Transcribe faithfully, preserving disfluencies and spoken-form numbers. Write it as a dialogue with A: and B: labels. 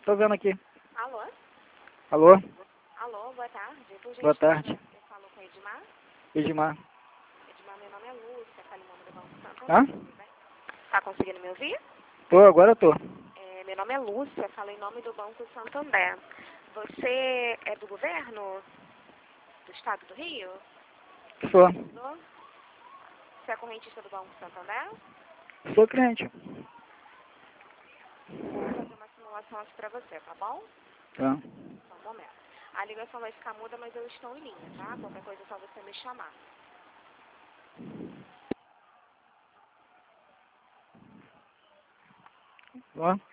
A: Tô vendo aqui.
B: Alô?
A: Alô?
B: Alô, boa tarde. Por
A: Boa tarde.
B: gentileza, eu falo com Edmar.
A: Edmar.
B: Edmar, meu nome é Lúcia, falo em nome do Banco Santander.
A: Hã?
B: Tudo bem? Tá conseguindo me ouvir?
A: Tô, agora eu tô.
B: É, meu nome é Lúcia, falo em nome do Banco Santander. Você é do governo do estado do Rio?
A: Sou.
B: Não? Você é correntista do Banco Santander?
A: Sou cliente.
B: Vou fazer uma simulação aqui pra você, tá bom?
A: Tá.
B: Só um momento. A ligação vai ficar muda, mas eu estou em linha, tá? Qualquer coisa é só você me chamar.
A: Ó.